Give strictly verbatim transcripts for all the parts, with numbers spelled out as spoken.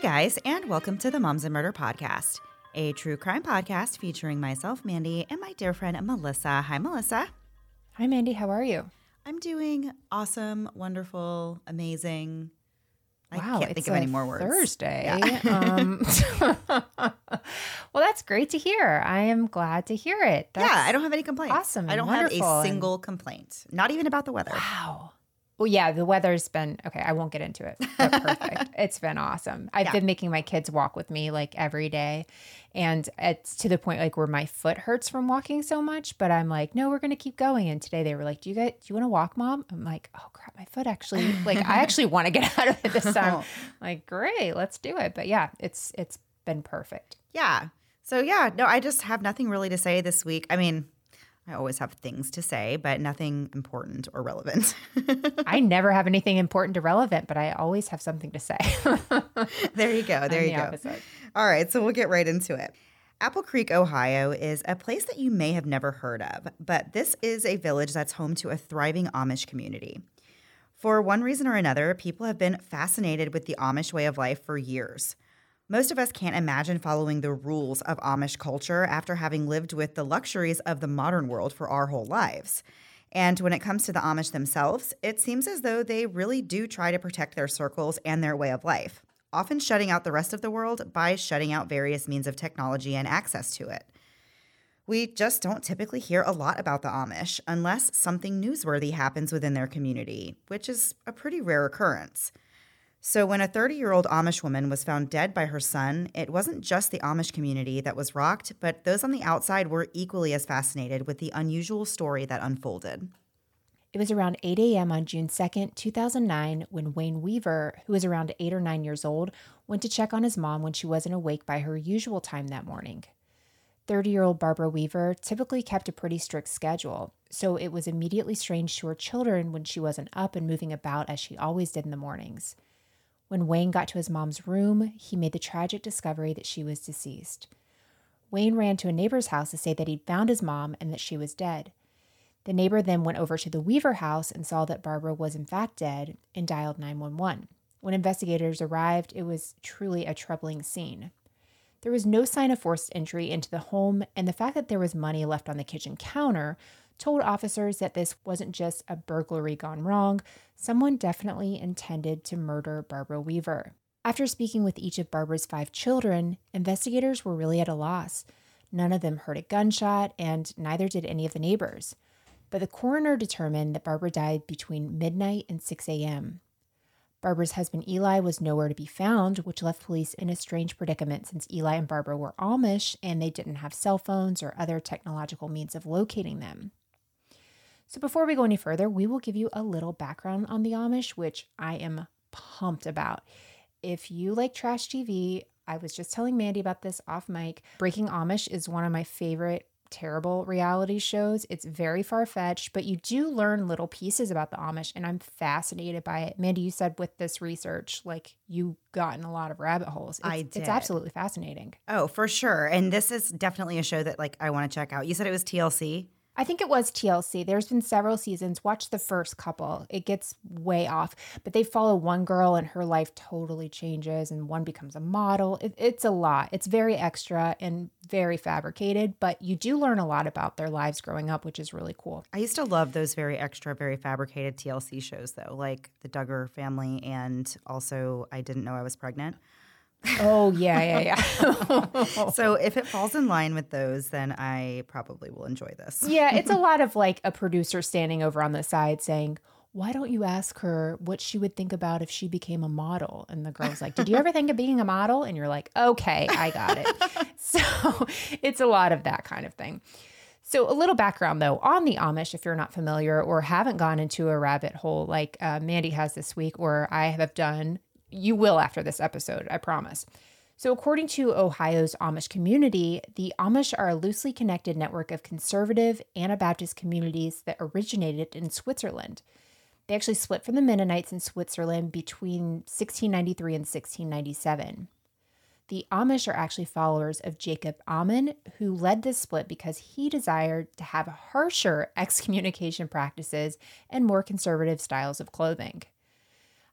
guys, and welcome to the Moms and Murder Podcast, a true crime podcast featuring myself, Mandy, and my dear friend, Melissa. Hi, Melissa. Hi, Mandy. How are you? I'm doing awesome, wonderful, amazing. I wow, can't think of any more words. Thursday. Yeah. um, well, that's great to hear. I am glad to hear it. That's yeah, I don't have any complaints. Awesome. I don't wonderful. have a single complaint, not even about the weather. Wow. Well, yeah, the weather's been, okay, I won't get into it, but perfect. It's been awesome. I've Yeah. been making my kids walk with me like every day. And it's to the point like where my foot hurts from walking so much, but I'm like, no, we're going to keep going. And today they were like, do you get, do you want to walk, Mom? I'm like, oh crap, my foot actually, like I actually want to get out of it this time. Like, great, let's do it. But yeah, it's, it's been perfect. Yeah. So yeah, no, I just have nothing really to say this week. I mean, I always have things to say, but nothing important or relevant. I never have anything important or relevant, but I always have something to say. There you go. There I'm you the go. opposite. All right, so we'll get right into it. Apple Creek, Ohio is a place that you may have never heard of, but this is a village that's home to a thriving Amish community. For one reason or another, people have been fascinated with the Amish way of life for years. Most of us can't imagine following the rules of Amish culture after having lived with the luxuries of the modern world for our whole lives. And when it comes to the Amish themselves, it seems as though they really do try to protect their circles and their way of life, often shutting out the rest of the world by shutting out various means of technology and access to it. We just don't typically hear a lot about the Amish unless something newsworthy happens within their community, which is a pretty rare occurrence. So when a thirty-year-old Amish woman was found dead by her son, it wasn't just the Amish community that was rocked, but those on the outside were equally as fascinated with the unusual story that unfolded. It was around eight a.m. on June second, two thousand nine, when Wayne Weaver, who was around eight or nine years old, went to check on his mom when she wasn't awake by her usual time that morning. thirty-year-old Barbara Weaver typically kept a pretty strict schedule, so it was immediately strange to her children when she wasn't up and moving about as she always did in the mornings. When Wayne got to his mom's room, he made the tragic discovery that she was deceased. Wayne ran to a neighbor's house to say that he'd found his mom and that she was dead. The neighbor then went over to the Weaver house and saw that Barbara was in fact dead and dialed nine one one. When investigators arrived, it was truly a troubling scene. There was no sign of forced entry into the home, and the fact that there was money left on the kitchen counter told officers that this wasn't just a burglary gone wrong. Someone definitely intended to murder Barbara Weaver. After speaking with each of Barbara's five children, investigators were really at a loss. None of them heard a gunshot, and neither did any of the neighbors. But the coroner determined that Barbara died between midnight and six a.m. Barbara's husband Eli was nowhere to be found, which left police in a strange predicament since Eli and Barbara were Amish and they didn't have cell phones or other technological means of locating them. So before we go any further, we will give you a little background on the Amish, which I am pumped about. If you like trash T V, I was just telling Mandy about this off mic. Breaking Amish is one of my favorite terrible reality shows. It's very far-fetched, but you do learn little pieces about the Amish, and I'm fascinated by it. Mandy, you said with this research, like you got in a lot of rabbit holes. It's, I did. It's absolutely fascinating. Oh, for sure. And this is definitely a show that like I want to check out. You said it was T L C? I think it was T L C. There's been several seasons. Watch the first couple. It gets way off. But they follow one girl and her life totally changes and one becomes a model. It, it's a lot. It's very extra and very fabricated, but you do learn a lot about their lives growing up, which is really cool. I used to love those very extra, very fabricated T L C shows though, like the Duggar Family and also I Didn't Know I Was Pregnant. Oh, yeah, yeah, yeah. So if it falls in line with those, then I probably will enjoy this. Yeah, it's a lot of like a producer standing over on the side saying, why don't you ask her what she would think about if she became a model? And the girl's like, did you ever think of being a model? And you're like, okay, I got it. So it's a lot of that kind of thing. So a little background, though, on the Amish, if you're not familiar or haven't gone into a rabbit hole like uh, Mandy has this week or I have done. You will after this episode, I promise. So according to Ohio's Amish community, the Amish are a loosely connected network of conservative Anabaptist communities that originated in Switzerland. They actually split from the Mennonites in Switzerland between sixteen ninety-three and sixteen ninety-seven. The Amish are actually followers of Jacob Ammon, who led this split because he desired to have harsher excommunication practices and more conservative styles of clothing.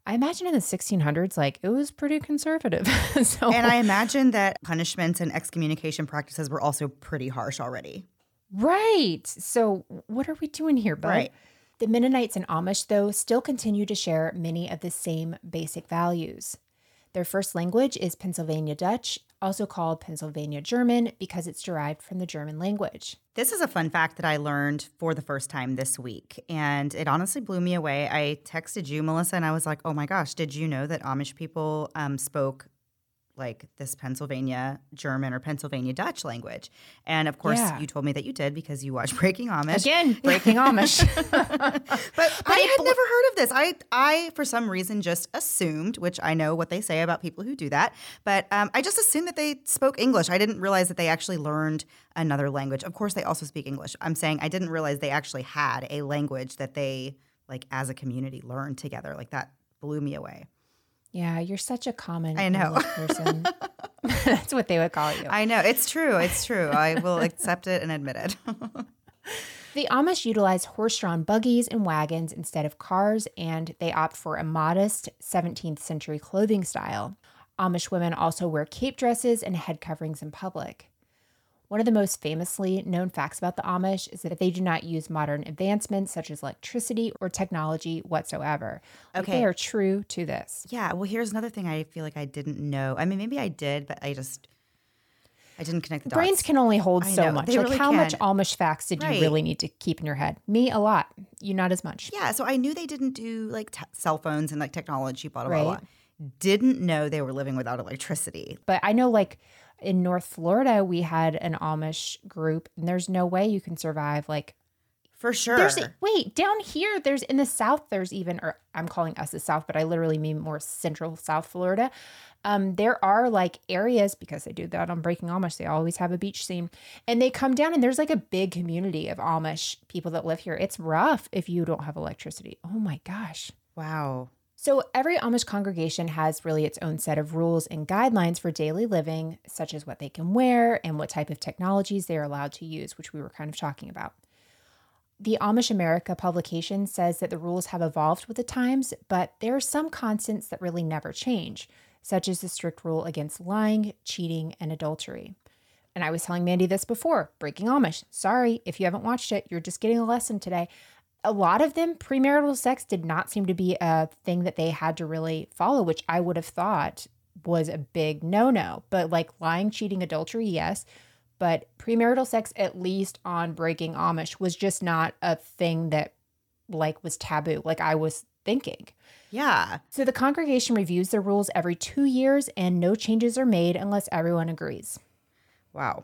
I imagine in the sixteen hundreds, like, it was pretty conservative. so, And I imagine that punishments and excommunication practices were also pretty harsh already. Right. So what are we doing here, bud? Right. The Mennonites and Amish, though, still continue to share many of the same basic values. Their first language is Pennsylvania Dutch, also called Pennsylvania German because it's derived from the German language. This is a fun fact that I learned for the first time this week, and it honestly blew me away. I texted you, Melissa, and I was like, oh my gosh, did you know that Amish people um, spoke like this Pennsylvania German or Pennsylvania Dutch language? And of course, Yeah. you told me that you did because you watched Breaking Amish. Again, breaking Amish. But I had never heard of this. I, I, for some reason, just assumed, which I know what they say about people who do that, but um, I just assumed that they spoke English. I didn't realize that they actually learned another language. Of course, they also speak English. I'm saying I didn't realize they actually had a language that they, like, as a community learned together. Like, that blew me away. Yeah, you're such a common I know. English person. That's what they would call you. I know. It's true. It's true. I will accept it and admit it. The Amish utilize horse-drawn buggies and wagons instead of cars, and they opt for a modest seventeenth century clothing style. Amish women also wear cape dresses and head coverings in public. One of the most famously known facts about the Amish is that they do not use modern advancements such as electricity or technology whatsoever. Like, Okay. they are true to this. Yeah. Well, here's another thing I feel like I didn't know. I mean, maybe I did, but I just, I didn't connect the dots. Brains can only hold I so know, much. they Like, really how much can. Amish facts did Right. you really need to keep in your head? Me, a lot. You, not as much. Yeah, so I knew they didn't do like t- cell phones and like technology, blah, blah, Right. blah, blah. Didn't know they were living without electricity. But I know, like, in North Florida, we had an Amish group, and there's no way you can survive. Like, For sure. there's wait down here. There's in the South. There's even, or I'm calling us the South, but I literally mean more central South Florida. Um, there are like areas, because they do that on Breaking Amish. They always have a beach scene, and they come down, and there's like a big community of Amish people that live here. It's rough if you don't have electricity. Oh my gosh. Wow. So every Amish congregation has really its own set of rules and guidelines for daily living, such as what they can wear and what type of technologies they are allowed to use, which we were kind of talking about. The Amish America publication says that the rules have evolved with the times, but there are some constants that really never change, such as the strict rule against lying, cheating, and adultery. And I was telling Mandy this before, Breaking Amish. Sorry, if you haven't watched it, you're just getting a lesson today. A lot of them, premarital sex did not seem to be a thing that they had to really follow, which I would have thought was a big no-no. But like lying, cheating, adultery, yes. But premarital sex, at least on Breaking Amish, was just not a thing that like was taboo, like I was thinking. Yeah. So the congregation reviews their rules every two years and no changes are made unless everyone agrees. Wow.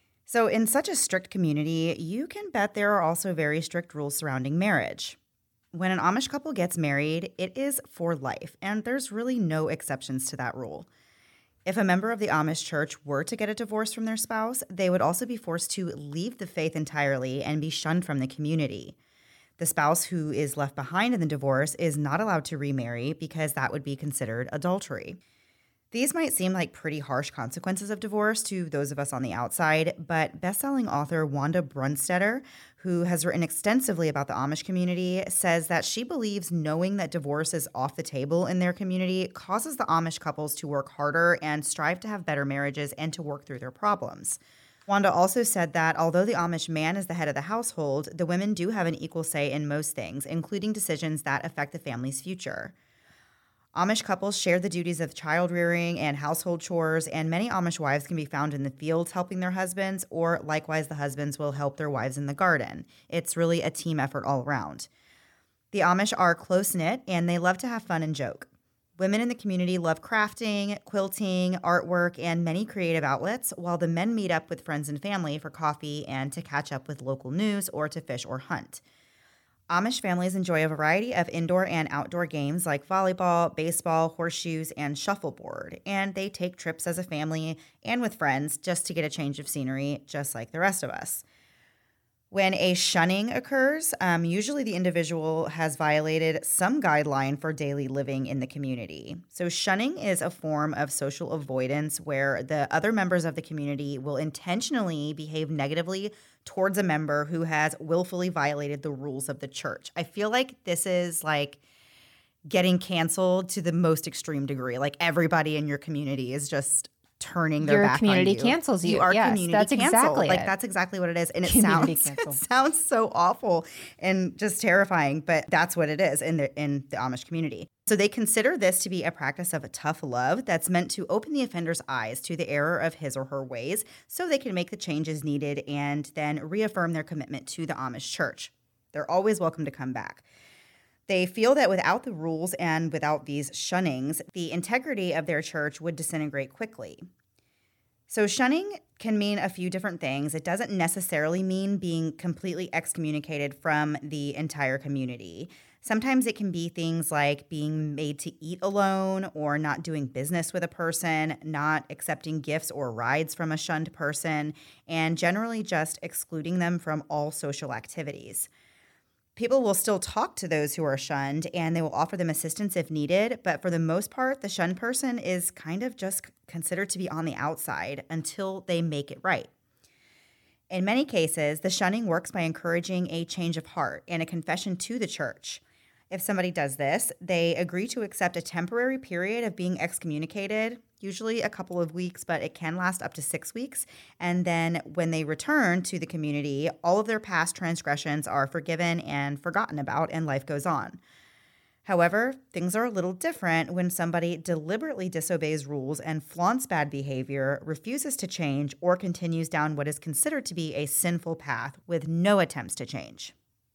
So in such a strict community, you can bet there are also very strict rules surrounding marriage. When an Amish couple gets married, it is for life, and there's really no exceptions to that rule. If a member of the Amish church were to get a divorce from their spouse, they would also be forced to leave the faith entirely and be shunned from the community. The spouse who is left behind in the divorce is not allowed to remarry because that would be considered adultery. These might seem like pretty harsh consequences of divorce to those of us on the outside, but best-selling author Wanda Brunstetter, who has written extensively about the Amish community, says that she believes knowing that divorce is off the table in their community causes the Amish couples to work harder and strive to have better marriages and to work through their problems. Wanda also said that although the Amish man is the head of the household, the women do have an equal say in most things, including decisions that affect the family's future. Amish couples share the duties of child rearing and household chores, and many Amish wives can be found in the fields helping their husbands, or likewise the husbands will help their wives in the garden. It's really a team effort all around. The Amish are close-knit, and they love to have fun and joke. Women in the community love crafting, quilting, artwork, and many creative outlets, while the men meet up with friends and family for coffee and to catch up with local news or to fish or hunt. Amish families enjoy a variety of indoor and outdoor games like volleyball, baseball, horseshoes, and shuffleboard, and they take trips as a family and with friends just to get a change of scenery, just like the rest of us. When a shunning occurs, um, usually the individual has violated some guideline for daily living in the community. So shunning is a form of social avoidance where the other members of the community will intentionally behave negatively towards a member who has willfully violated the rules of the church. I feel like this is like getting canceled to the most extreme degree. Like everybody in your community is just turning their Your back community on you. cancels you. You are Yes, community that's canceled. exactly Like it. that's exactly what it is. And it Community sounds cancel. it sounds so awful and just terrifying, but that's what it is in the in the Amish community. So they consider this to be a practice of a tough love that's meant to open the offender's eyes to the error of his or her ways so they can make the changes needed and then reaffirm their commitment to the Amish church. They're always welcome to come back. They feel that without the rules and without these shunnings, the integrity of their church would disintegrate quickly. So shunning can mean a few different things. It doesn't necessarily mean being completely excommunicated from the entire community. Sometimes it can be things like being made to eat alone or not doing business with a person, not accepting gifts or rides from a shunned person, and generally just excluding them from all social activities. People will still talk to those who are shunned and they will offer them assistance if needed, but for the most part, the shunned person is kind of just considered to be on the outside until they make it right. In many cases, the shunning works by encouraging a change of heart and a confession to the church. If somebody does this, they agree to accept a temporary period of being excommunicated, usually a couple of weeks, but it can last up to six weeks. And then when they return to the community, all of their past transgressions are forgiven and forgotten about, and life goes on. However, things are a little different when somebody deliberately disobeys rules and flaunts bad behavior, refuses to change, or continues down what is considered to be a sinful path with no attempts to change.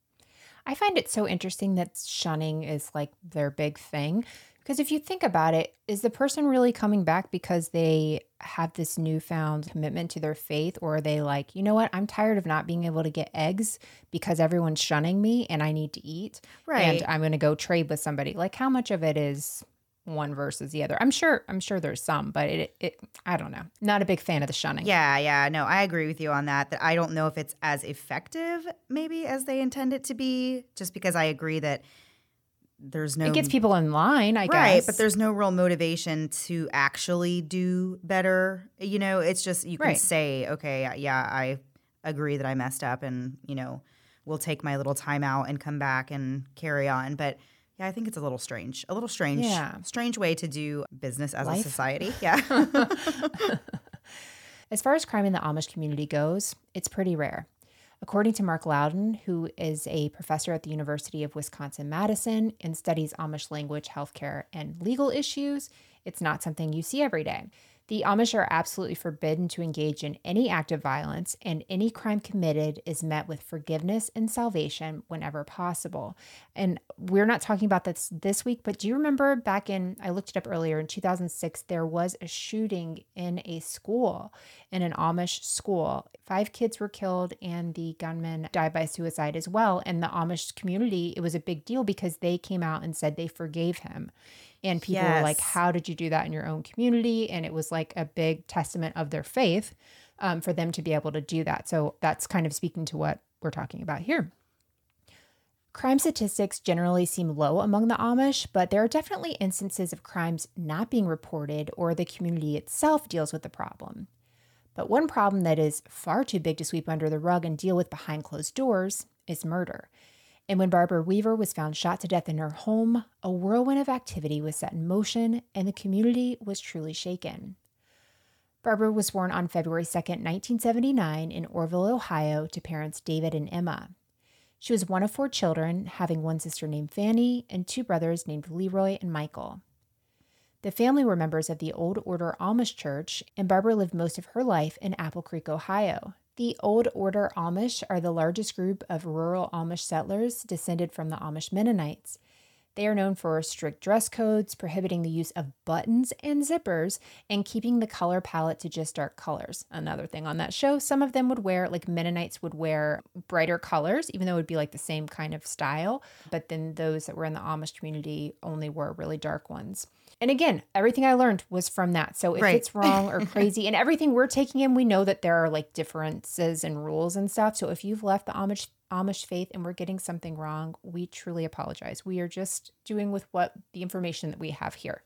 I find it so interesting that shunning is like their big thing. Because if you think about it, is the person really coming back because they have this newfound commitment to their faith? Or are they like, you know what, I'm tired of not being able to get eggs because everyone's shunning me and I need to eat. Right. And I'm going to go trade with somebody. Like how much of it is one versus the other? I'm sure, I'm sure there's some, but it, it, I don't know. Not a big fan of the shunning. Yeah, yeah, no, I agree with you on that, that I don't know if it's as effective maybe as they intend it to be, just because I agree that there's no... It gets people in line, I guess. Right, but there's no real motivation to actually do better. You know, it's just, you can Right. say, okay, yeah, I agree that I messed up and, you know, we'll take my little time out and come back and carry on. But yeah, I think it's a little strange, a little strange, Yeah. strange way to do business as Life. a society. Yeah. As far as crime in the Amish community goes, it's pretty rare. According to Mark Loudon, who is a professor at the University of Wisconsin-Madison and studies Amish language, healthcare, and legal issues, it's not something you see every day. The Amish are absolutely forbidden to engage in any act of violence, and any crime committed is met with forgiveness and salvation whenever possible. And we're not talking about this this week, but do you remember back in, I looked it up earlier, in two thousand six, there was a shooting in a school, in an Amish school. Five kids were killed, and the gunman died by suicide as well. And the Amish community, it was a big deal because they came out and said they forgave him. And people Yes. were like, how did you do that in your own community? And it was like a big testament of their faith um, for them to be able to do that. So that's kind of speaking to what we're talking about here. Crime statistics generally seem low among the Amish, but there are definitely instances of crimes not being reported or the community itself deals with the problem. But one problem that is far too big to sweep under the rug and deal with behind closed doors is murder. And when Barbara Weaver was found shot to death in her home, a whirlwind of activity was set in motion and the community was truly shaken. Barbara was born on February second, nineteen seventy-nine in Orville, Ohio, to parents David and Emma. She was one of four children, having one sister named Fanny and two brothers named Leroy and Michael. The family were members of the Old Order Amish Church, and Barbara lived most of her life in Apple Creek, Ohio. The Old Order Amish are the largest group of rural Amish settlers descended from the Amish Mennonites. They are known for strict dress codes, prohibiting the use of buttons and zippers, and keeping the color palette to just dark colors. Another thing on that show, some of them would wear, like Mennonites would wear brighter colors, even though it would be like the same kind of style. But then those that were in the Amish community only wore really dark ones. And again, everything I learned was from that. So if Right. it's wrong or crazy, and everything we're taking in, we know that there are like differences and rules and stuff. So if you've left the Amish Amish faith and we're getting something wrong, we truly apologize. We are just doing with what the information that we have here.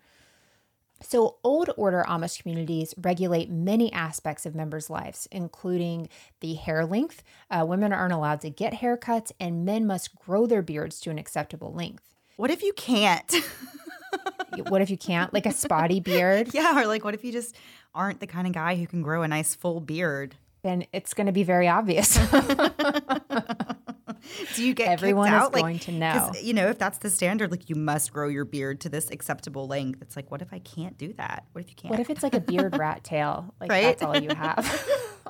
So Old Order Amish communities regulate many aspects of members' lives, including the hair length. Uh, women aren't allowed to get haircuts, and men must grow their beards to an acceptable length. What if you can't? What if you can't? Like a spotty beard? Yeah, or like what if you just aren't the kind of guy who can grow a nice full beard? Then it's going to be very obvious. Do you get Everyone kicked is out? Like, going to know. You know, if that's the standard, like you must grow your beard to this acceptable length. It's like, what if I can't do that? What if you can't? What if it's like a beard rat tail? Like Right? that's all you have.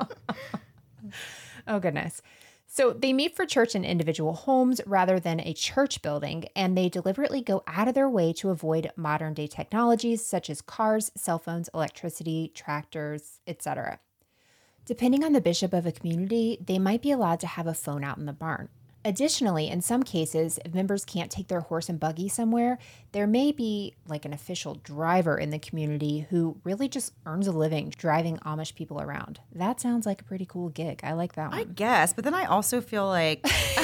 Oh, goodness. So they meet for church in individual homes rather than a church building, and they deliberately go out of their way to avoid modern day technologies such as cars, cell phones, electricity, tractors, et cetera. Depending on the bishop of a community, they might be allowed to have a phone out in the barn. Additionally, in some cases, if members can't take their horse and buggy somewhere, there may be like an official driver in the community who really just earns a living driving Amish people around. That sounds like a pretty cool gig. I like that one. I guess, but then I also feel like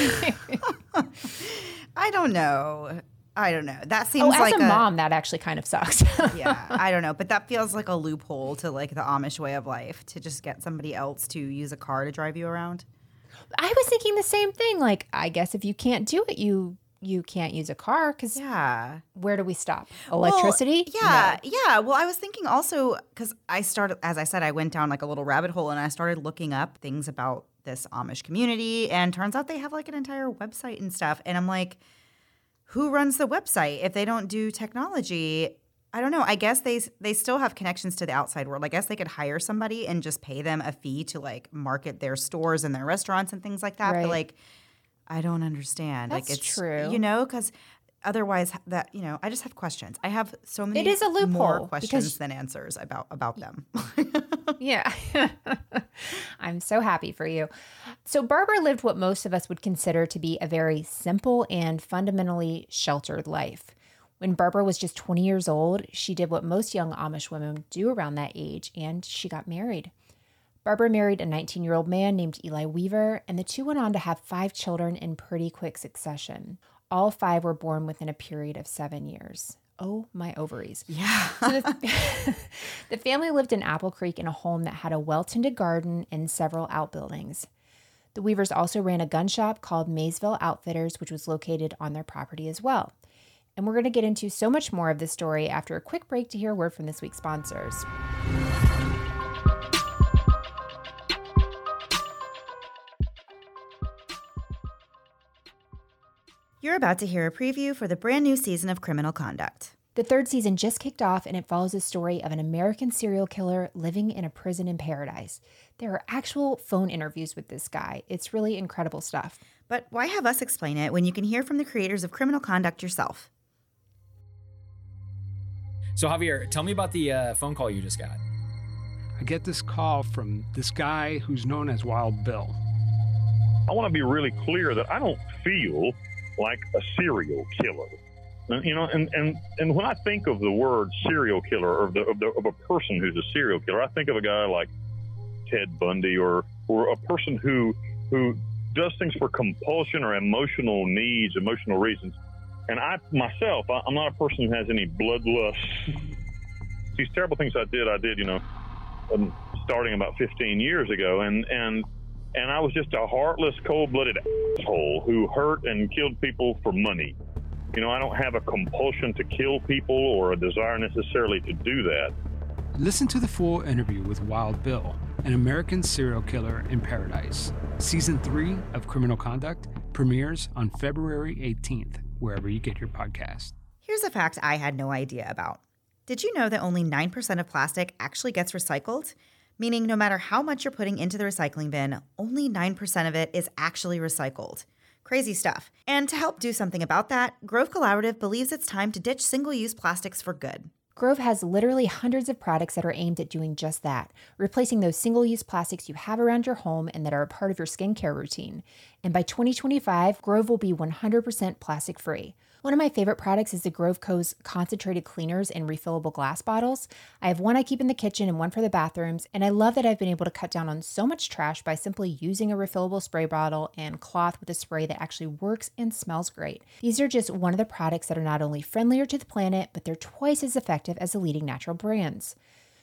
I don't know. I don't know. That seems oh, as like a, mom, that actually kind of sucks. Yeah, I don't know, but that feels like a loophole to like the Amish way of life to just get somebody else to use a car to drive you around. I was thinking the same thing. Like, I guess if you can't do it, you you can't use a car because Yeah. where do we stop? Electricity? Well, yeah, yeah. Well, I was thinking also because I started, as I said, I went down like a little rabbit hole and I started looking up things about this Amish community, and turns out they have like an entire website and stuff. And I'm like, who runs the website if they don't do technology? I don't know. I guess they they still have connections to the outside world. I guess they could hire somebody and just pay them a fee to like market their stores and their restaurants and things like that. Right. But like, I don't understand. That's like it's true. You know, because otherwise, that you know, I just have questions. I have so many. It is a loophole more questions because- than answers about about them. Yeah. I'm so happy for you. So Barbara lived what most of us would consider to be a very simple and fundamentally sheltered life. When Barbara was just twenty years old, she did what most young Amish women do around that age, and she got married. Barbara married a nineteen-year-old man named Eli Weaver, and the two went on to have five children in pretty quick succession. All five were born within a period of seven years. Oh, my ovaries. Yeah. So the, the family lived in Apple Creek in a home that had a well-tended garden and several outbuildings. The Weavers also ran a gun shop called Maysville Outfitters, which was located on their property as well. And we're going to get into so much more of this story after a quick break to hear a word from this week's sponsors. You're about to hear a preview for the brand new season of Criminal Conduct. The third season just kicked off, and it follows the story of an American serial killer living in a prison in paradise. There are actual phone interviews with this guy. It's really incredible stuff. But why have us explain it when you can hear from the creators of Criminal Conduct yourself? So Javier, tell me about the uh, phone call you just got. I get this call from this guy who's known as Wild Bill. I want to be really clear that I don't feel like a serial killer. You know, and, and, and when I think of the word serial killer or of, the, of, the, of a person who's a serial killer, I think of a guy like Ted Bundy or or a person who who does things for compulsion or emotional needs, emotional reasons. And I myself, I, I'm not a person who has any bloodlust. These terrible things I did, I did, you know, um, starting about fifteen years ago, and and and I was just a heartless, cold-blooded asshole who hurt and killed people for money. You know, I don't have a compulsion to kill people or a desire necessarily to do that. Listen to the full interview with Wild Bill, an American serial killer in paradise. Season three of Criminal Conduct premieres on February eighteenth, wherever you get your podcast. Here's a fact I had no idea about. Did you know that only nine percent of plastic actually gets recycled? Meaning no matter how much you're putting into the recycling bin, only nine percent of it is actually recycled. Crazy stuff. And to help do something about that, Grove Collaborative believes it's time to ditch single-use plastics for good. Grove has literally hundreds of products that are aimed at doing just that, replacing those single-use plastics you have around your home and that are a part of your skincare routine. And by twenty twenty-five, Grove will be one hundred percent plastic-free. One of my favorite products is the Grove Co.'s concentrated cleaners in refillable glass bottles. I have one I keep in the kitchen and one for the bathrooms, and I love that I've been able to cut down on so much trash by simply using a refillable spray bottle and cloth with a spray that actually works and smells great. These are just one of the products that are not only friendlier to the planet, but they're twice as effective as the leading natural brands.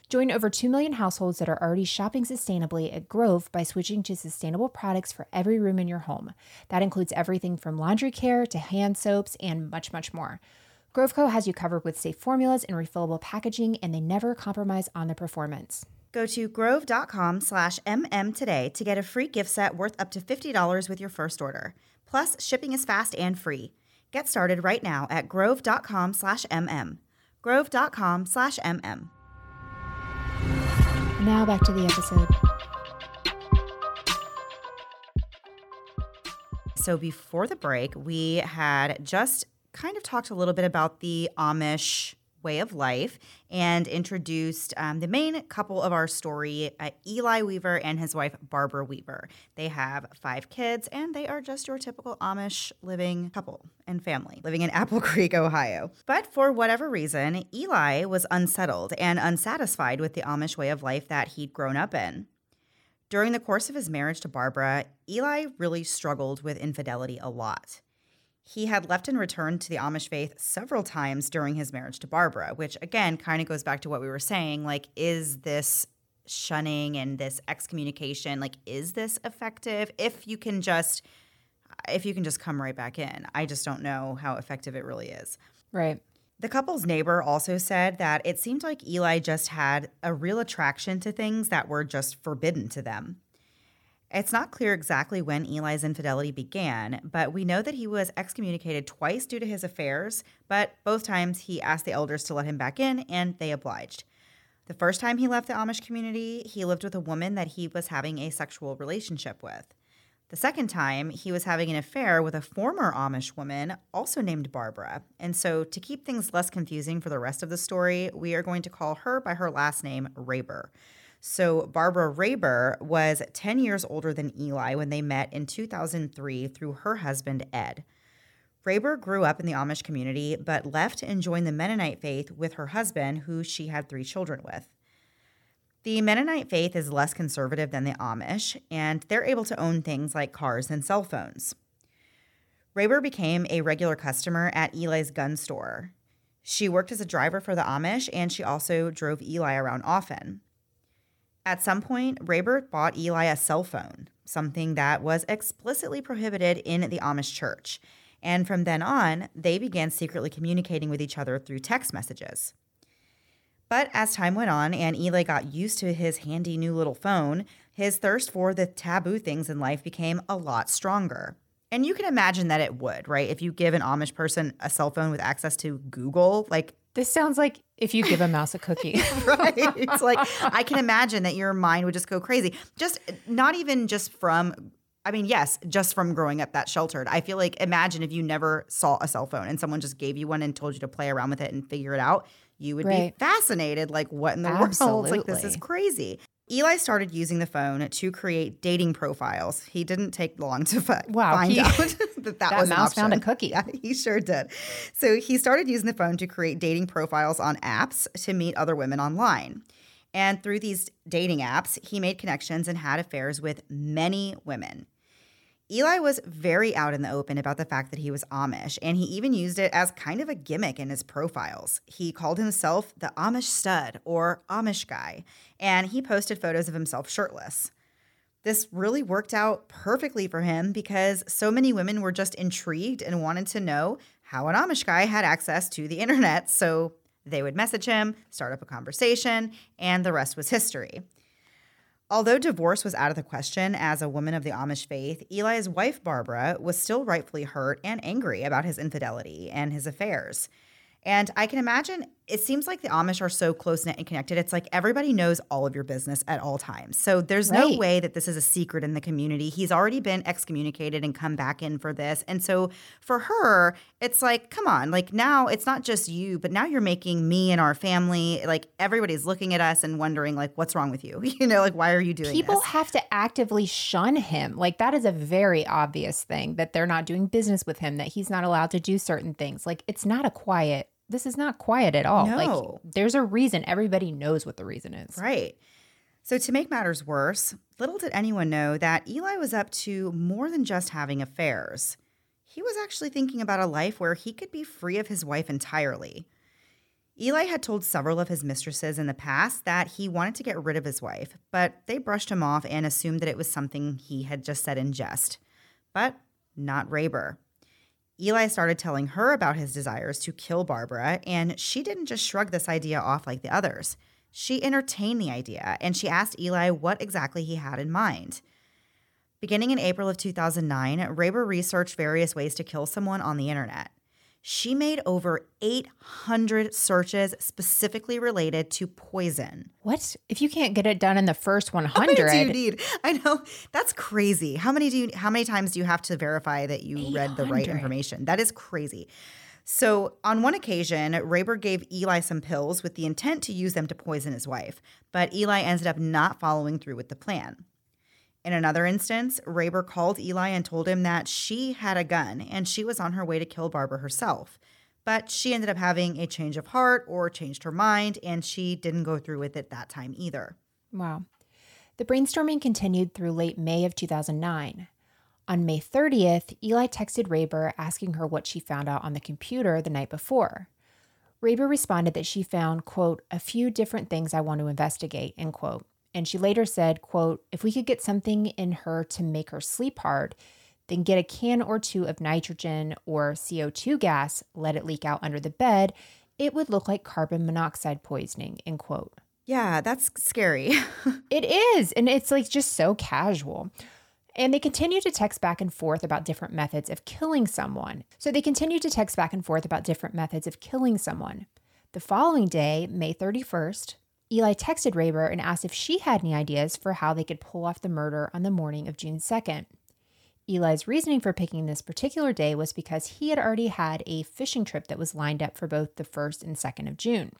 Join over two million households that are already shopping sustainably at Grove by switching to sustainable products for every room in your home. That includes everything from laundry care to hand soaps and much, much more. Grove Co. has you covered with safe formulas and refillable packaging, and they never compromise on the performance. Go to grove.com slash mm today to get a free gift set worth up to fifty dollars with your first order. Plus, shipping is fast and free. Get started right now at grove.com slash mm. grove.com slash mm. Now back to the episode. So before the break, we had just kind of talked a little bit about the Amish way of life and introduced um, the main couple of our story, uh, Eli Weaver and his wife, Barbara Weaver. They have five kids, and they are just your typical Amish living couple and family living in Apple Creek, Ohio. But for whatever reason, Eli was unsettled and unsatisfied with the Amish way of life that he'd grown up in. During the course of his marriage to Barbara, Eli really struggled with infidelity a lot. He had left and returned to the Amish faith several times during his marriage to Barbara, which again kind of goes back to what we were saying. Like, is this shunning and this excommunication, like, is this effective? If you can just, if you can just come right back in, I just don't know how effective it really is. Right. The couple's neighbor also said that it seemed like Eli just had a real attraction to things that were just forbidden to them. It's not clear exactly when Eli's infidelity began, but we know that he was excommunicated twice due to his affairs, but both times he asked the elders to let him back in, and they obliged. The first time he left the Amish community, he lived with a woman that he was having a sexual relationship with. The second time, he was having an affair with a former Amish woman, also named Barbara. And so to keep things less confusing for the rest of the story, we are going to call her by her last name, Raber. So Barbara Raber was ten years older than Eli when they met in two thousand three through her husband, Ed. Raber grew up in the Amish community, but left and joined the Mennonite faith with her husband, who she had three children with. The Mennonite faith is less conservative than the Amish, and they're able to own things like cars and cell phones. Raber became a regular customer at Eli's gun store. She worked as a driver for the Amish, and she also drove Eli around often. At some point, Raber bought Eli a cell phone, something that was explicitly prohibited in the Amish church. And from then on, they began secretly communicating with each other through text messages. But as time went on and Eli got used to his handy new little phone, his thirst for the taboo things in life became a lot stronger. And you can imagine that it would, right? If you give an Amish person a cell phone with access to Google, like, this sounds like if you give a mouse a cookie. Right. It's like, I can imagine that your mind would just go crazy. Just not even just from, I mean, yes, just from growing up that sheltered. I feel like, imagine if you never saw a cell phone and someone just gave you one and told you to play around with it and figure it out. You would right. be fascinated. Like, what in the Absolutely. world? Like, this is crazy. Eli started using the phone to create dating profiles. He didn't take long to fi- wow, find he, out that that, that was an mouse option. found a cookie. Yeah, he sure did. So he started using the phone to create dating profiles on apps to meet other women online. And through these dating apps, he made connections and had affairs with many women. Eli was very out in the open about the fact that he was Amish, and he even used it as kind of a gimmick in his profiles. He called himself the Amish stud or Amish guy, and he posted photos of himself shirtless. This really worked out perfectly for him because so many women were just intrigued and wanted to know how an Amish guy had access to the internet, so they would message him, start up a conversation, and the rest was history. Although divorce was out of the question as a woman of the Amish faith, Eli's wife, Barbara, was still rightfully hurt and angry about his infidelity and his affairs. And I can imagine, it seems like the Amish are so close-knit and connected. It's like everybody knows all of your business at all times. So there's right. no way that this is a secret in the community. He's already been excommunicated and come back in for this. And so for her, it's like, come on, like now it's not just you, but now you're making me and our family, like everybody's looking at us and wondering like, what's wrong with you? You know, like, why are you doing People this? have to actively shun him. Like that is a very obvious thing that they're not doing business with him, that he's not allowed to do certain things. Like it's not a quiet This is not quiet at all. No. Like there's a reason. Everybody knows what the reason is. Right. So to make matters worse, little did anyone know that Eli was up to more than just having affairs. He was actually thinking about a life where he could be free of his wife entirely. Eli had told several of his mistresses in the past that he wanted to get rid of his wife, but they brushed him off and assumed that it was something he had just said in jest. But not Rayber. Eli started telling her about his desires to kill Barbara, and she didn't just shrug this idea off like the others. She entertained the idea, and she asked Eli what exactly he had in mind. Beginning in April of two thousand nine, Rayber researched various ways to kill someone on the internet. She made over eight hundred searches specifically related to poison. What? If you can't get it done in the first one hundred. How many do you need? I know. That's crazy. How many do you how many times do you have to verify that you eight hundred read the right information? That is crazy. So on one occasion, Rayber gave Eli some pills with the intent to use them to poison his wife, but Eli ended up not following through with the plan. In another instance, Rayber called Eli and told him that she had a gun and she was on her way to kill Barbara herself. But she ended up having a change of heart or changed her mind, and she didn't go through with it that time either. Wow. The brainstorming continued through late May of two thousand nine. On May thirtieth, Eli texted Rayber asking her what she found out on the computer the night before. Rayber responded that she found, quote, a few different things I want to investigate, end quote. And she later said, quote, if we could get something in her to make her sleep hard, then get a can or two of nitrogen or C O two gas, let it leak out under the bed, it would look like carbon monoxide poisoning, end quote. Yeah, that's scary. It is. And it's like just so casual. And they continue to text back and forth about different methods of killing someone. So they continue to text back and forth about different methods of killing someone. The following day, May thirty-first, Eli texted Rayber and asked if she had any ideas for how they could pull off the murder on the morning of June second. Eli's reasoning for picking this particular day was because he had already had a fishing trip that was lined up for both the first and second of June.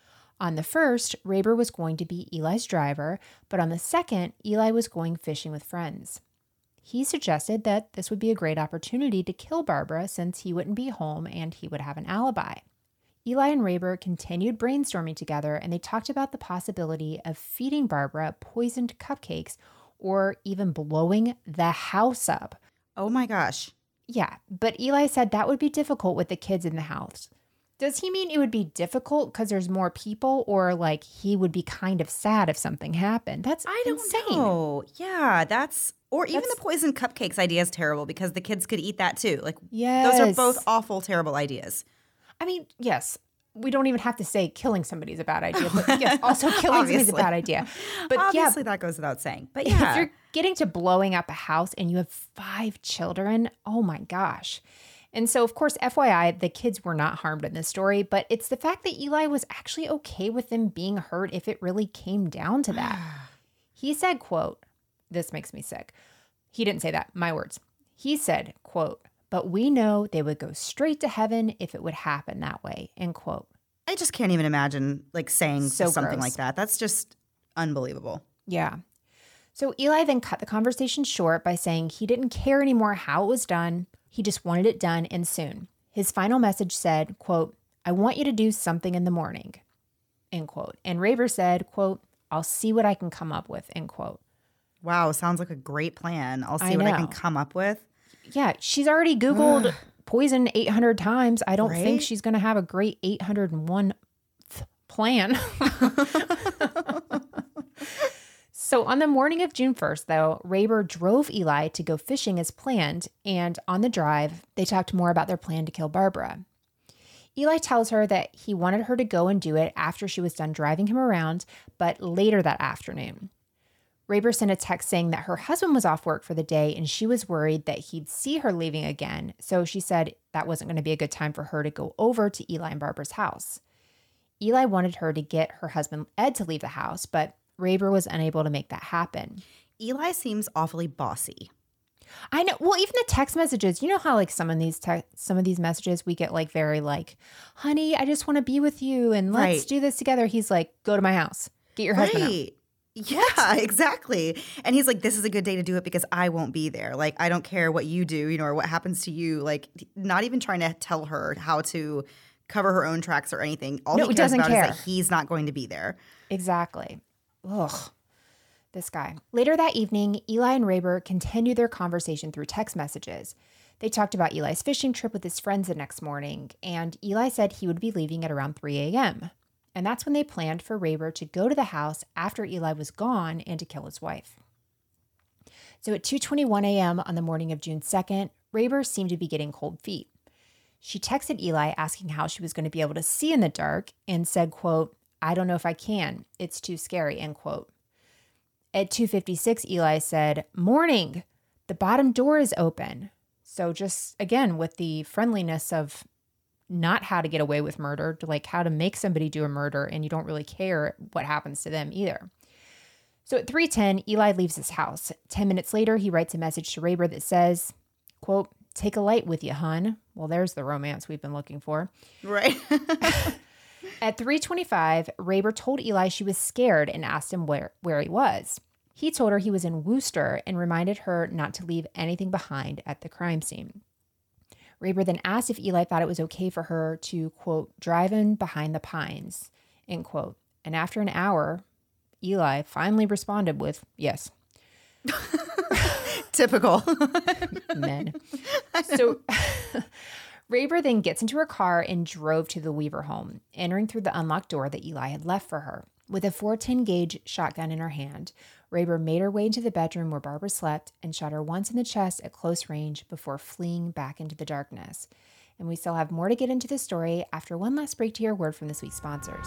On the first, Rayber was going to be Eli's driver, but on the second, Eli was going fishing with friends. He suggested that this would be a great opportunity to kill Barbara since he wouldn't be home and he would have an alibi. Eli and Rayber continued brainstorming together, and they talked about the possibility of feeding Barbara poisoned cupcakes or even blowing the house up. Oh my gosh. Yeah, but Eli said that would be difficult with the kids in the house. Does he mean it would be difficult because there's more people, or like he would be kind of sad if something happened? That's I don't insane. know. Yeah, that's or even That's- the poison cupcakes idea is terrible because the kids could eat that too. Like Yes. those are both awful, terrible ideas. I mean, yes, we don't even have to say killing somebody is a bad idea, but yes, also killing somebody is a Obviously. bad idea. But Obviously, yeah, that goes without saying. But if yeah, you're getting to blowing up a house and you have five children, oh my gosh. And so, of course, F Y I, the kids were not harmed in this story, but it's the fact that Eli was actually okay with them being hurt if it really came down to that. He said, quote, this makes me sick. He didn't say that, my words. He said, quote, but we know they would go straight to heaven if it would happen that way, end quote. I just can't even imagine like saying So something gross. like that. That's just unbelievable. Yeah. So Eli then cut the conversation short by saying he didn't care anymore how it was done. He just wanted it done and soon. His final message said, quote, I want you to do something in the morning, end quote. And Rayber said, quote, I'll see what I can come up with, end quote. Wow, sounds like a great plan. I'll see I what I know. can come up with. Yeah, she's already Googled poison eight hundred times. I don't Right? think she's going to have a great eight hundred one th- plan. So on the morning of June first, though, Rayber drove Eli to go fishing as planned, and on the drive, they talked more about their plan to kill Barbara. Eli tells her that he wanted her to go and do it after she was done driving him around, but later that afternoon. Rayber sent a text saying that her husband was off work for the day and she was worried that he'd see her leaving again, so she said that wasn't going to be a good time for her to go over to Eli and Barbara's house. Eli wanted her to get her husband Ed to leave the house, but Rayber was unable to make that happen. Eli seems awfully bossy. I know. Well, even the text messages, you know how like some of these te- some of these messages we get like very like, honey, I just want to be with you and let's Right. do this together. He's like, go to my house, get your husband out. Right. Yeah, exactly. And he's like, this is a good day to do it because I won't be there. Like, I don't care what you do, you know, or what happens to you. Like, not even trying to tell her how to cover her own tracks or anything. All No, he he cares doesn't about care. is that he's not going to be there. Exactly. Ugh. This guy. Later that evening, Eli and Rayber continued their conversation through text messages. They talked about Eli's fishing trip with his friends the next morning, and Eli said he would be leaving at around three a.m. And that's when they planned for Rayber to go to the house after Eli was gone and to kill his wife. So at two twenty-one a.m. on the morning of June second, Rayber seemed to be getting cold feet. She texted Eli asking how she was going to be able to see in the dark and said, quote, "I don't know if I can. It's too scary," end quote. At two fifty-six, Eli said, "Morning, the bottom door is open." So just, again, with the friendliness of not how to get away with murder, to like how to make somebody do a murder and you don't really care what happens to them either. So at three ten, Eli leaves his house. Ten minutes later, he writes a message to Rayber that says, quote, "Take a light with you, hun." Well, there's the romance we've been looking for. Right. At three twenty-five, Rayber told Eli she was scared and asked him where, where he was. He told her he was in Worcester and reminded her not to leave anything behind at the crime scene. Rayber then asked if Eli thought it was okay for her to, quote, "drive in behind the pines," end quote. And after an hour, Eli finally responded with, "Yes." Typical. Men. So Rayber then gets into her car and drove to the Weaver home, entering through the unlocked door that Eli had left for her. With a four ten gauge shotgun in her hand, Rayber made her way into the bedroom where Barbara slept and shot her once in the chest at close range before fleeing back into the darkness. And we still have more to get into the story after one last break to hear a word from this week's sponsors.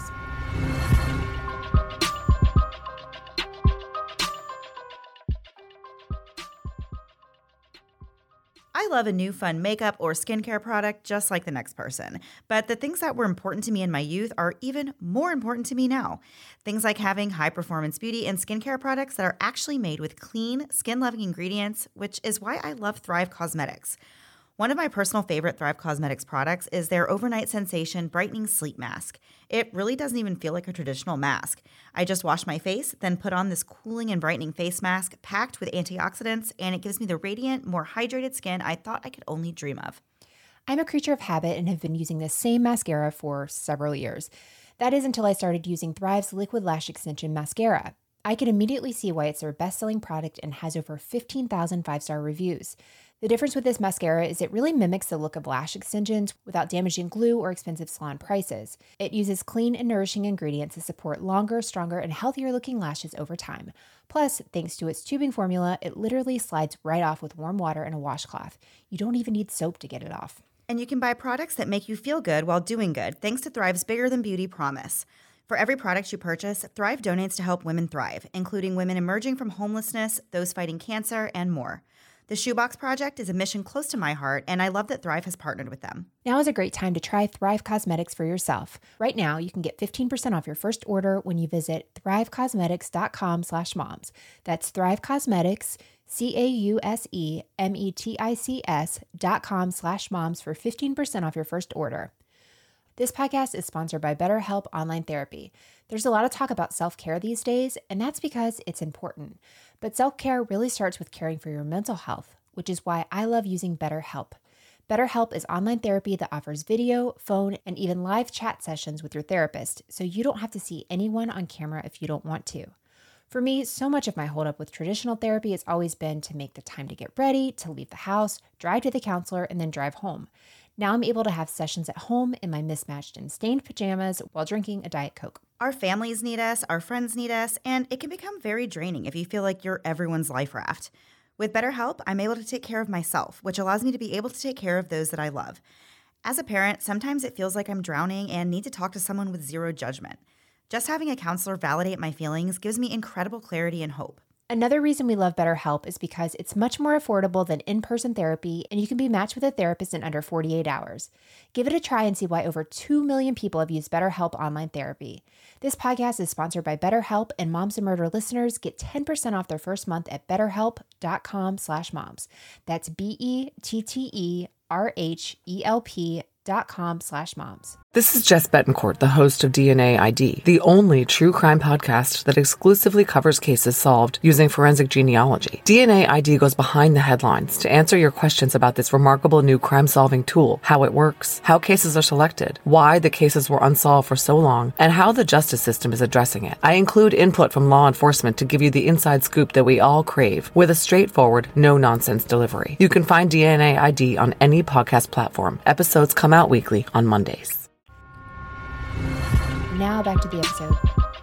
I love a new fun makeup or skincare product just like the next person. But the things that were important to me in my youth are even more important to me now. Things like having high-performance beauty and skincare products that are actually made with clean, skin-loving ingredients, which is why I love Thrive Causemetics. One of my personal favorite Thrive Causemetics products is their Overnight Sensation Brightening Sleep Mask. It really doesn't even feel like a traditional mask. I just wash my face, then put on this cooling and brightening face mask packed with antioxidants, and it gives me the radiant, more hydrated skin I thought I could only dream of. I'm a creature of habit and have been using this same mascara for several years. That is until I started using Thrive's Liquid Lash Extension Mascara. I could immediately see why it's their best-selling product and has over fifteen thousand five-star reviews. The difference with this mascara is it really mimics the look of lash extensions without damaging glue or expensive salon prices. It uses clean and nourishing ingredients to support longer, stronger, and healthier looking lashes over time. Plus, thanks to its tubing formula, it literally slides right off with warm water and a washcloth. You don't even need soap to get it off. And you can buy products that make you feel good while doing good, thanks to Thrive's Bigger Than Beauty promise. For every product you purchase, Thrive donates to help women thrive, including women emerging from homelessness, those fighting cancer, and more. The Shoebox Project is a mission close to my heart, and I love that Thrive has partnered with them. Now is a great time to try Thrive Causemetics for yourself. Right now, you can get fifteen percent off your first order when you visit thrive causemetics dot com slash moms. That's Thrive Causemetics, C A U S E M E T I C S dot com slash moms for fifteen percent off your first order. This podcast is sponsored by BetterHelp Online Therapy. There's a lot of talk about self-care these days, and that's because it's important. But self-care really starts with caring for your mental health, which is why I love using BetterHelp. BetterHelp is online therapy that offers video, phone, and even live chat sessions with your therapist, so you don't have to see anyone on camera if you don't want to. For me, so much of my holdup with traditional therapy has always been to make the time to get ready, to leave the house, drive to the counselor, and then drive home. Now I'm able to have sessions at home in my mismatched and stained pajamas while drinking a Diet Coke. Our families need us, our friends need us, and it can become very draining if you feel like you're everyone's life raft. With BetterHelp, I'm able to take care of myself, which allows me to be able to take care of those that I love. As a parent, sometimes it feels like I'm drowning and need to talk to someone with zero judgment. Just having a counselor validate my feelings gives me incredible clarity and hope. Another reason we love BetterHelp is because it's much more affordable than in-person therapy, and you can be matched with a therapist in under forty-eight hours. Give it a try and see why over two million people have used BetterHelp Online Therapy. This podcast is sponsored by BetterHelp, and Moms and Murder listeners get ten percent off their first month at betterhelp dot com slash moms. That's B E T T E R H E L P dot com slash moms. This is Jess Betancourt, the host of D N A I D, the only true crime podcast that exclusively covers cases solved using forensic genealogy. D N A I D goes behind the headlines to answer your questions about this remarkable new crime-solving tool, how it works, how cases are selected, why the cases were unsolved for so long, and how the justice system is addressing it. I include input from law enforcement to give you the inside scoop that we all crave, with a straightforward, no-nonsense delivery. You can find D N A I D on any podcast platform. Episodes come out weekly on Mondays. Now back to the episode.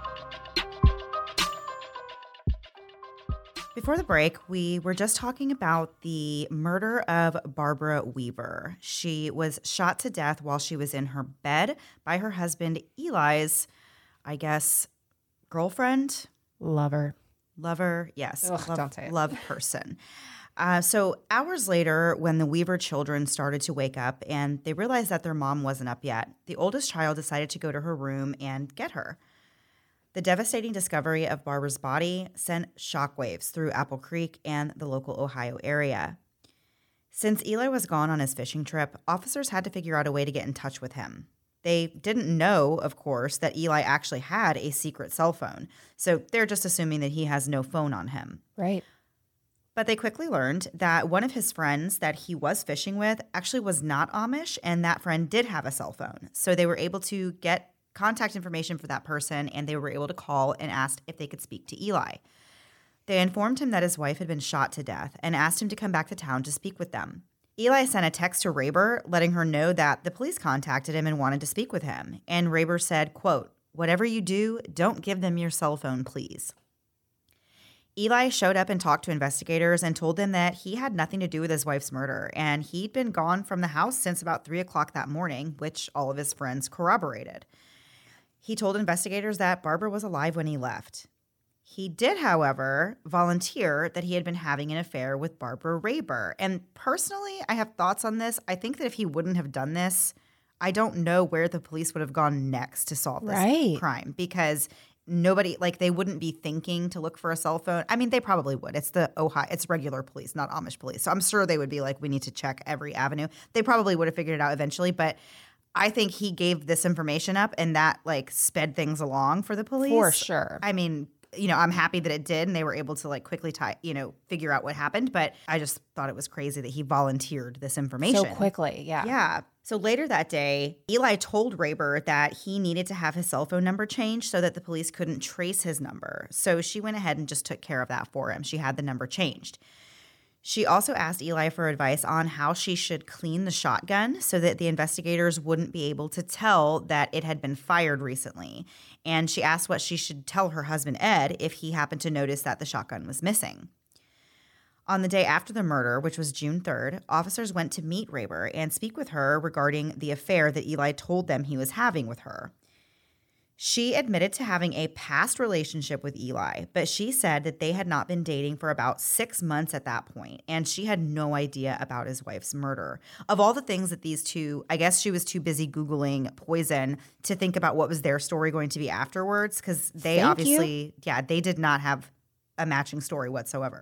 Before the break, we were just talking about the murder of Barbara Weaver. She was shot to death while she was in her bed by her husband Eli's, I guess, girlfriend? Lover. Lover, yes. Ugh, love, don't say it. Love person. Uh, so hours later, when the Weaver children started to wake up and they realized that their mom wasn't up yet, the oldest child decided to go to her room and get her. The devastating discovery of Barbara's body sent shockwaves through Apple Creek and the local Ohio area. Since Eli was gone on his fishing trip, officers had to figure out a way to get in touch with him. They didn't know, of course, that Eli actually had a secret cell phone, so they're just assuming that he has no phone on him. Right. But they quickly learned that one of his friends that he was fishing with actually was not Amish, and that friend did have a cell phone. So they were able to get contact information for that person, and they were able to call and ask if they could speak to Eli. They informed him that his wife had been shot to death and asked him to come back to town to speak with them. Eli sent a text to Rayber letting her know that the police contacted him and wanted to speak with him. And Rayber said, quote, "Whatever you do, don't give them your cell phone, please." Eli showed up and talked to investigators and told them that he had nothing to do with his wife's murder, and he'd been gone from the house since about three o'clock that morning, which all of his friends corroborated. He told investigators that Barbara was alive when he left. He did, however, volunteer that he had been having an affair with Barbara Rayber. And personally, I have thoughts on this. I think that if he wouldn't have done this, I don't know where the police would have gone next to solve this Right. crime, because nobody, like, they wouldn't be thinking to look for a cell phone. I mean, they probably would. It's the Ohio, it's regular police, not Amish police. So I'm sure they would be like, we need to check every avenue. They probably would have figured it out eventually, but I think he gave this information up and that like sped things along for the police. For sure. I mean, you know, I'm happy that it did and they were able to like quickly tie, you know, figure out what happened. But I just thought it was crazy that he volunteered this information. So quickly, yeah. Yeah. So later that day, Eli told Rayber that he needed to have his cell phone number changed so that the police couldn't trace his number. So she went ahead and just took care of that for him. She had the number changed. She also asked Eli for advice on how she should clean the shotgun so that the investigators wouldn't be able to tell that it had been fired recently. And she asked what she should tell her husband, Ed, if he happened to notice that the shotgun was missing. On the day after the murder, which was June third, officers went to meet Rayber and speak with her regarding the affair that Eli told them he was having with her. She admitted to having a past relationship with Eli, but she said that they had not been dating for about six months at that point, and she had no idea about his wife's murder. Of all the things that these two, I guess she was too busy Googling poison to think about what was their story going to be afterwards, because they Thank obviously, you. yeah, they did not have a matching story whatsoever.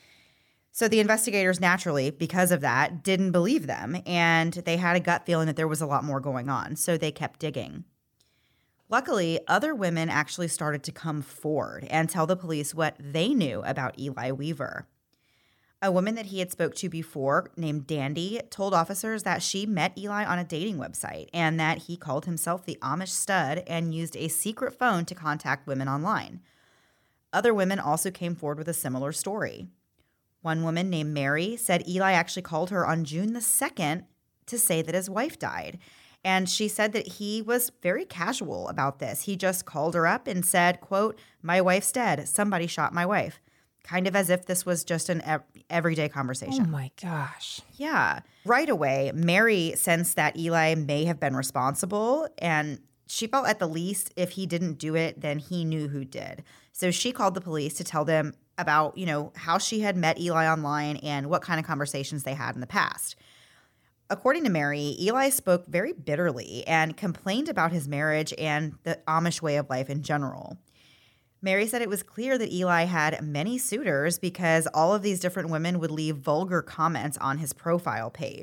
So the investigators naturally, because of that, didn't believe them, and they had a gut feeling that there was a lot more going on, so they kept digging. Luckily, other women actually started to come forward and tell the police what they knew about Eli Weaver. A woman that he had spoke to before, named Dandy, told officers that she met Eli on a dating website and that he called himself the Amish Stud and used a secret phone to contact women online. Other women also came forward with a similar story. One woman named Mary said Eli actually called her on June the second to say that his wife died. And she said that he was very casual about this. He just called her up and said, quote, "My wife's dead. Somebody shot my wife." Kind of as if this was just an ev- everyday conversation. Oh my gosh. Yeah. Right away, Mary sensed that Eli may have been responsible, and she felt at the least if he didn't do it, then he knew who did. So she called the police to tell them about, you know, how she had met Eli online and what kind of conversations they had in the past. According to Mary, Eli spoke very bitterly and complained about his marriage and the Amish way of life in general. Mary said it was clear that Eli had many suitors because all of these different women would leave vulgar comments on his profile page.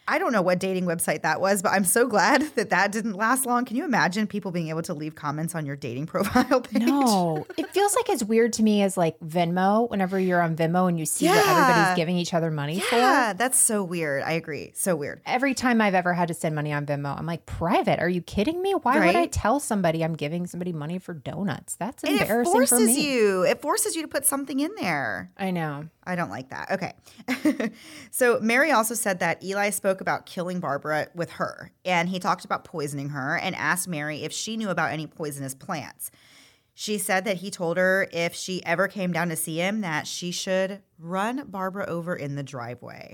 I don't know what dating website that was, but I'm so glad that that didn't last long. Can you imagine people being able to leave comments on your dating profile page? No, it feels like as weird to me as like Venmo, whenever you're on Venmo and you see Yeah. what everybody's giving each other money for. Yeah, that's so weird. I agree. So weird. Every time I've ever had to send money on Venmo, I'm like, private? Are you kidding me? Why would I Right? tell somebody I'm giving somebody money for donuts? That's And it embarrassing forces for me. you. It forces you to put something in there. I know. I don't like that. Okay. So Mary also said that Eli spoke about killing Barbara with her, and he talked about poisoning her and asked Mary if she knew about any poisonous plants. She said that he told her if she ever came down to see him that she should run Barbara over in the driveway.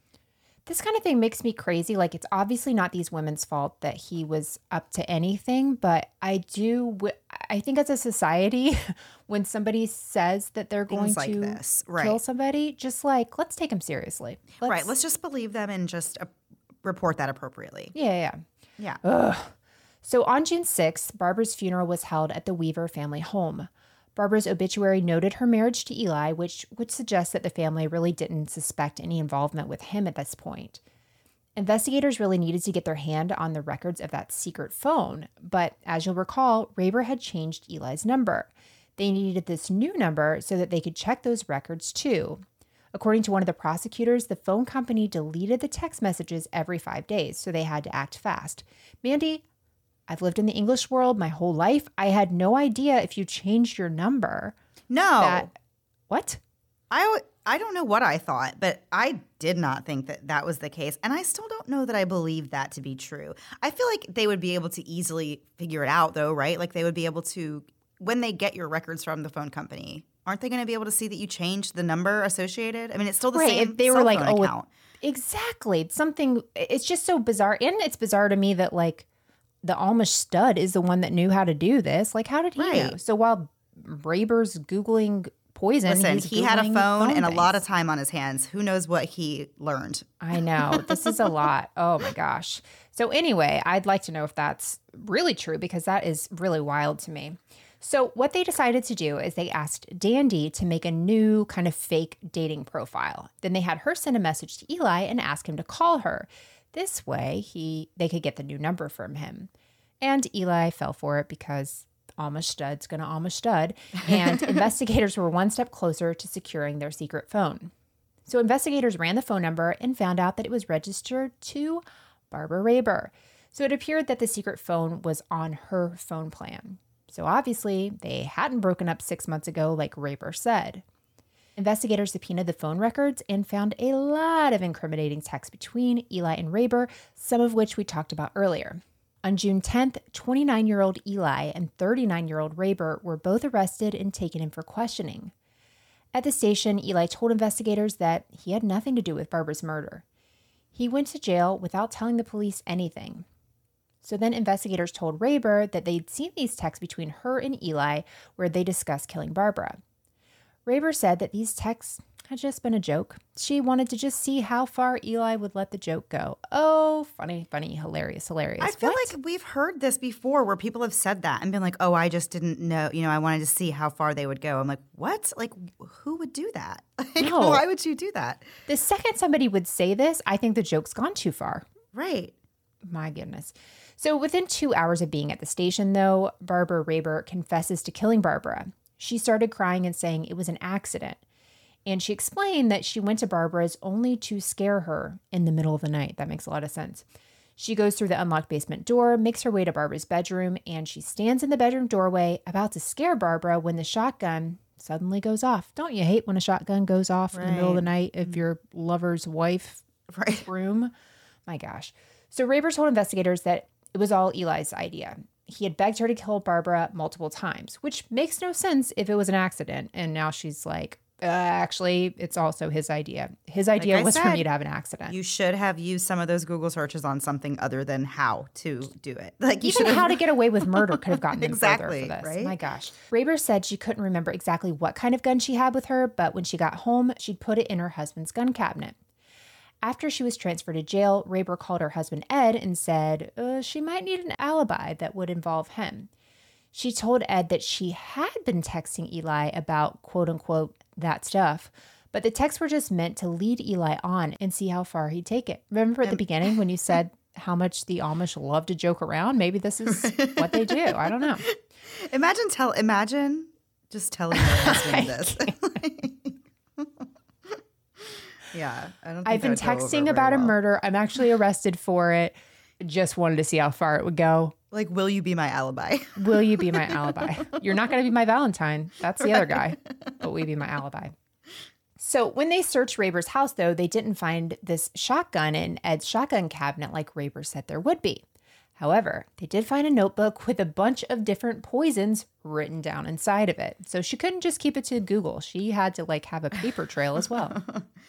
This kind of thing makes me crazy. Like, it's obviously not these women's fault that he was up to anything, but I do, w- I think as a society, when somebody says that they're going Things like to this, right. kill somebody, just like, let's take them seriously. Let's, Right. Let's just believe them and just uh, report that appropriately. Yeah, yeah. Yeah. Ugh. So on June sixth, Barbara's funeral was held at the Weaver family home. Barbara's obituary noted her marriage to Eli, which would suggest that the family really didn't suspect any involvement with him at this point. Investigators really needed to get their hand on the records of that secret phone, but as you'll recall, Raber had changed Eli's number. They needed this new number so that they could check those records too. According to one of the prosecutors, the phone company deleted the text messages every five days, so they had to act fast. Mandy, I've lived in the English world my whole life. I had no idea if you changed your number. No. That, what? I, I don't know what I thought, but I did not think that that was the case. And I still don't know that I believe that to be true. I feel like they would be able to easily figure it out, though, right? Like they would be able to, when they get your records from the phone company, aren't they going to be able to see that you changed the number associated? I mean, it's still the Right, same if they were cell like, phone oh, account. Exactly. It's something, it's just so bizarre. And it's bizarre to me that, like, the Amish stud is the one that knew how to do this. Like, how did he Right. know? So while Raber's Googling poison, Listen, he's he had a Googling phone, and a things. lot of time on his hands. Who knows what he learned? I know. This is a lot. Oh my gosh. So anyway, I'd like to know if that's really true because that is really wild to me. So what they decided to do is they asked Dandy to make a new kind of fake dating profile. Then they had her send a message to Eli and ask him to call her. This way, he they could get the new number from him. And Eli fell for it because Amish stud's gonna Amish stud. And investigators were one step closer to securing their secret phone. So investigators ran the phone number and found out that it was registered to Barbara Raber. So it appeared that the secret phone was on her phone plan. So obviously, they hadn't broken up six months ago like Raber said. Investigators subpoenaed the phone records and found a lot of incriminating texts between Eli and Raber, some of which we talked about earlier. On June tenth, twenty-nine-year-old Eli and thirty-nine-year-old Raber were both arrested and taken in for questioning. At the station, Eli told investigators that he had nothing to do with Barbara's murder. He went to jail without telling the police anything. So then investigators told Raber that they'd seen these texts between her and Eli where they discussed killing Barbara. Raber said that these texts had just been a joke. She wanted to just see how far Eli would let the joke go. Oh, funny, funny, hilarious, hilarious. I feel What? like we've heard this before where people have said that and been like, oh, I just didn't know, you know, I wanted to see how far they would go. I'm like, what? Like, who would do that? Like, No. why would you do that? The second somebody would say this, I think the joke's gone too far. Right. My goodness. So within two hours of being at the station, though, Barbara Raber confesses to killing Barbara. She started crying and saying it was an accident. And she explained that she went to Barbara's only to scare her in the middle of the night. That makes a lot of sense. She goes through the unlocked basement door, makes her way to Barbara's bedroom, and she stands in the bedroom doorway about to scare Barbara when the shotgun suddenly goes off. Don't you hate when a shotgun goes off in the middle of the night of your lover's wife Right. room? My gosh. So Raber told investigators that it was all Eli's idea. He had begged her to kill Barbara multiple times, which makes no sense if it was an accident. And now she's like, uh, actually, it's also his idea. His idea I was for said, me to have an accident. You should have used some of those Google searches on something other than how to do it. Like you Even should how to get away with murder could have gotten them Exactly, further for this. right? My gosh. Raber said she couldn't remember exactly what kind of gun she had with her, but when she got home, she'd put it in her husband's gun cabinet. After she was transferred to jail, Raber called her husband Ed and said uh, she might need an alibi that would involve him. She told Ed that she had been texting Eli about quote unquote that stuff, But the texts were just meant to lead Eli on and see how far he'd take it. Remember at the beginning when you said how much the Amish love to joke around? Maybe this is what they do. I don't know. Imagine tell. Imagine just telling your husband this. Yeah, I don't think I've been that would go texting over about very a well. murder. I'm actually arrested for it. Just wanted to see how far it would go. Like, will you be my alibi? Will you be my alibi? You're not going to be my Valentine. That's the other guy. But will you be my alibi? So when they searched Raber's house, though, they didn't find this shotgun in Ed's shotgun cabinet like Raber said there would be. However, they did find a notebook with a bunch of different poisons written down inside of it. So she couldn't just keep it to Google. She had to like have a paper trail as well.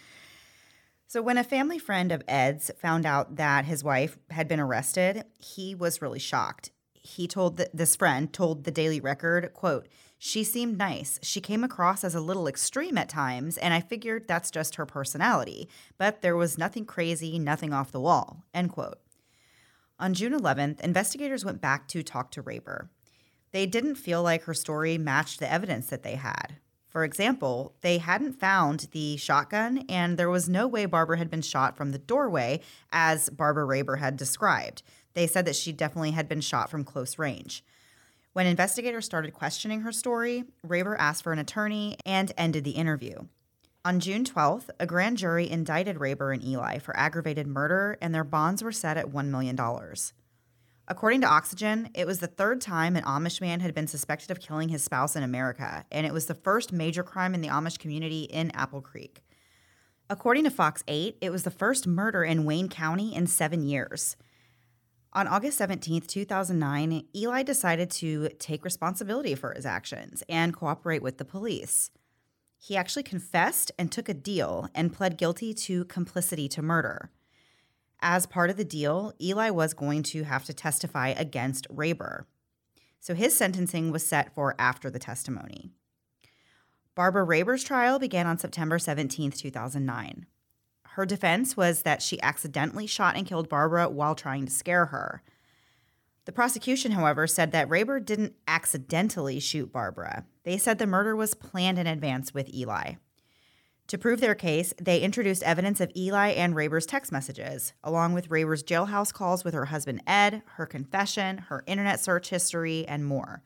So when a family friend of Ed's found out that his wife had been arrested, he was really shocked. He told the, this friend told the Daily Record, quote, "She seemed nice. She came across as a little extreme at times, and I figured that's just her personality. But there was nothing crazy, nothing off the wall," end quote. On June eleventh, investigators went back to talk to Raber. They didn't feel like her story matched the evidence that they had. For example, they hadn't found the shotgun, and there was no way Barbara had been shot from the doorway, as Barbara Raber had described. They said that she definitely had been shot from close range. When investigators started questioning her story, Raber asked for an attorney and ended the interview. On June twelfth, a grand jury indicted Raber and Eli for aggravated murder, and their bonds were set at one million dollars. According to Oxygen, it was the third time an Amish man had been suspected of killing his spouse in America, and it was the first major crime in the Amish community in Apple Creek. According to Fox eight, it was the first murder in Wayne County in seven years. On August seventeenth, two thousand nine, Eli decided to take responsibility for his actions and cooperate with the police. He actually confessed and took a deal and pled guilty to complicity to murder. As part of the deal, Eli was going to have to testify against Raber. So his sentencing was set for after the testimony. Barbara Raber's trial began on September seventeenth, two thousand nine. Her defense was that she accidentally shot and killed Barbara while trying to scare her. The prosecution, however, said that Raber didn't accidentally shoot Barbara. They said the murder was planned in advance with Eli. To prove their case, they introduced evidence of Eli and Raber's text messages, along with Raber's jailhouse calls with her husband Ed, her confession, her internet search history, and more.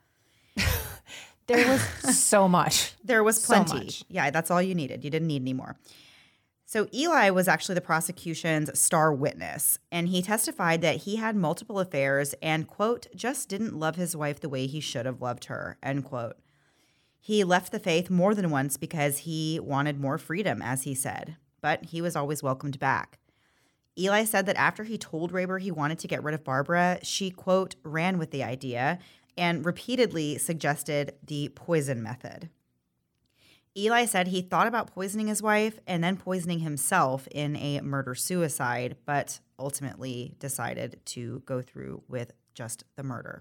There was so much. There was So plenty. much. Yeah, that's all you needed. You didn't need any more. So Eli was actually the prosecution's star witness, and he testified that he had multiple affairs and, quote, just didn't love his wife the way he should have loved her, end quote. He left the faith more than once because he wanted more freedom, as he said, but he was always welcomed back. Eli said that after he told Raber he wanted to get rid of Barbara, she, quote, ran with the idea and repeatedly suggested the poison method. Eli said he thought about poisoning his wife and then poisoning himself in a murder-suicide, but ultimately decided to go through with just the murder.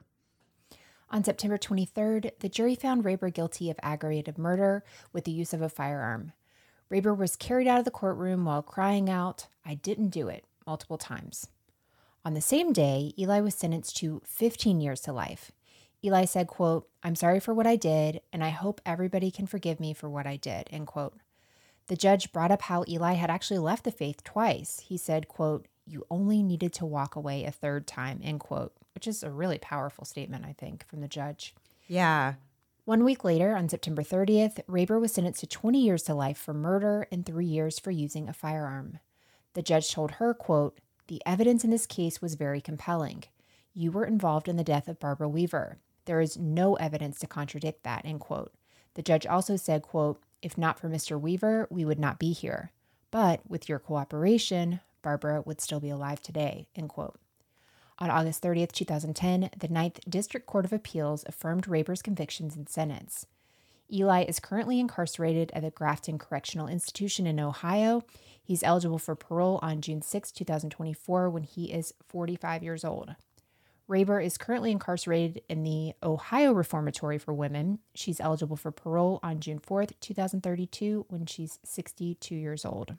On September twenty-third, the jury found Raber guilty of aggravated murder with the use of a firearm. Raber was carried out of the courtroom while crying out, "I didn't do it," multiple times. On the same day, Eli was sentenced to fifteen years to life. Eli said, quote, "I'm sorry for what I did, and I hope everybody can forgive me for what I did," end quote. The judge brought up how Eli had actually left the faith twice. He said, quote, "You only needed to walk away a third time," end quote, which is a really powerful statement, I think, from the judge. Yeah. One week later, on September thirtieth, Raber was sentenced to twenty years to life for murder and three years for using a firearm. The judge told her, quote, "The evidence in this case was very compelling. You were involved in the death of Barbara Weaver. There is no evidence to contradict that," end quote. The judge also said, quote, "If not for Mister Weaver, we would not be here. But with your cooperation, Barbara would still be alive today," end quote. On August thirtieth, two thousand ten, the Ninth District Court of Appeals affirmed Raber's convictions and sentence. Eli is currently incarcerated at the Grafton Correctional Institution in Ohio. He's eligible for parole on June sixth, two thousand twenty-four, when he is forty-five years old. Raber is currently incarcerated in the Ohio Reformatory for Women. She's eligible for parole on June fourth, two thousand thirty-two, when she's sixty-two years old.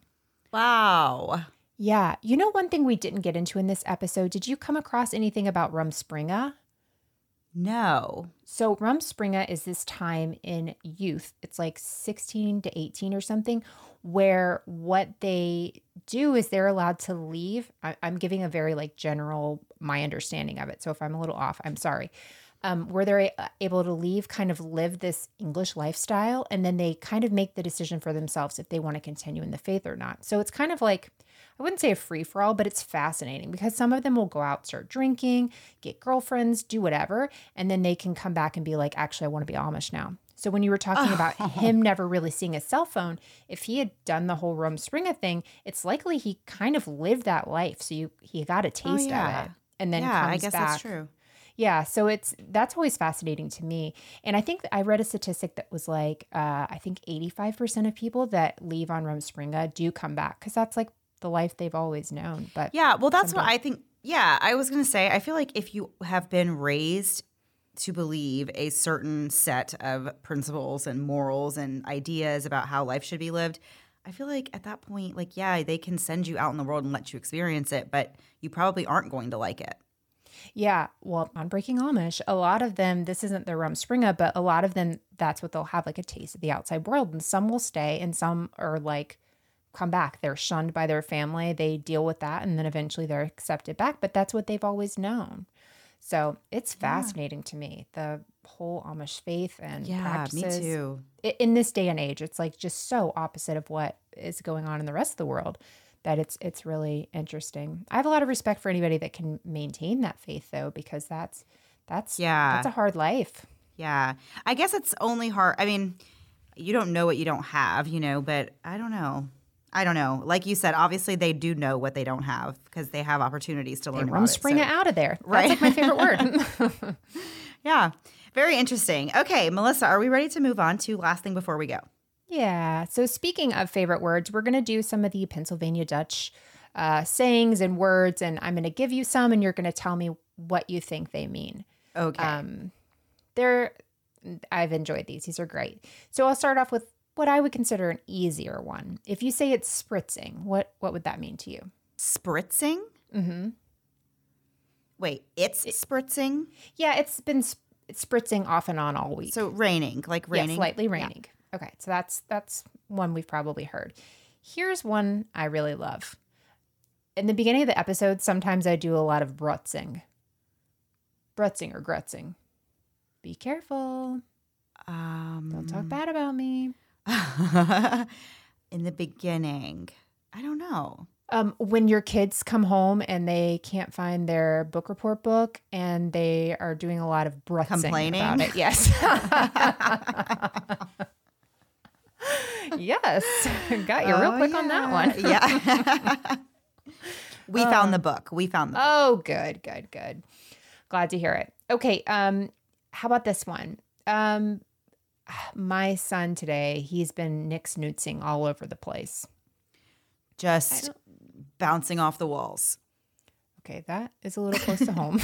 Wow. Yeah. You know, one thing we didn't get into in this episode, did you come across anything about Rumspringa? No. So Rumspringa is this time in youth. It's like sixteen to eighteen or something, where what they do is they're allowed to leave. I, I'm giving a very like general, my understanding of it. So if I'm a little off, I'm sorry. Um, where they're able to leave, kind of live this English lifestyle, and then they kind of make the decision for themselves if they want to continue in the faith or not. So it's kind of like, I wouldn't say a free-for-all, but it's fascinating because some of them will go out, start drinking, get girlfriends, do whatever, and then they can come back and be like, actually, I want to be Amish now. So when you were talking about him never really seeing a cell phone, if he had done the whole Rumspringa thing, it's likely he kind of lived that life. So you he got a taste oh, yeah. of it and then yeah, comes I guess back. that's true. Yeah, so it's that's always fascinating to me. And I think I read a statistic that was like, uh, I think eighty-five percent of people that leave on Rumspringa do come back because that's like the life they've always known. But yeah, well, that's sometimes- what I think. Yeah, I was going to say, I feel like if you have been raised to believe a certain set of principles and morals and ideas about how life should be lived, I feel like at that point, like, yeah, they can send you out in the world and let you experience it, but you probably aren't going to like it. Yeah, well, on Breaking Amish, a lot of them, this isn't their Rumspringa, but a lot of them, that's what they'll have, like a taste of the outside world. And some will stay and some are like, come back. They're shunned by their family. They deal with that and then eventually they're accepted back. But that's what they've always known. So it's fascinating yeah. to me, the whole Amish faith and yeah, practices. Me too. In this day and age, it's like just so opposite of what is going on in the rest of the world that it's it's really interesting. I have a lot of respect for anybody that can maintain that faith though, because that's that's yeah. that's a hard life. Yeah. I guess it's only hard. I mean, you don't know what you don't have, you know, but I don't know. I don't know. Like you said, obviously they do know what they don't have because they have opportunities to learn they about it. Rumspringa so. out of there. Right. That's like my favorite word. Yeah. Very interesting. Okay, Melissa, are we ready to move on to last thing before we go? Yeah. So speaking of favorite words, we're going to do some of the Pennsylvania Dutch uh, sayings and words, and I'm going to give you some, and you're going to tell me what you think they mean. Okay. Um, they're, I've enjoyed these. These are great. So I'll start off with what I would consider an easier one. If you say it's spritzing, what what would that mean to you? Spritzing? Mm-hmm. Wait, it's it, spritzing? Yeah, it's been sp- spritzing off and on all week. So raining, like raining? Yeah, slightly raining. Yeah. Okay, so that's that's one we've probably heard. Here's one I really love. In the beginning of the episode, sometimes I do a lot of brutzing. Brutzing or grutzing. Be careful. Um, Don't talk bad about me. In the beginning, I don't know. Um, when your kids come home and they can't find their book report book and they are doing a lot of brutzing complaining about it. Yes. Yes. Got you real oh, quick yeah. on that one. Yeah. We um, found the book. We found the book. Oh, good, good, good. Glad to hear it. Okay. Um, how about this one? Um, my son today, he's been nix-nootzing all over the place. Just bouncing off the walls. Okay, that is a little close to home.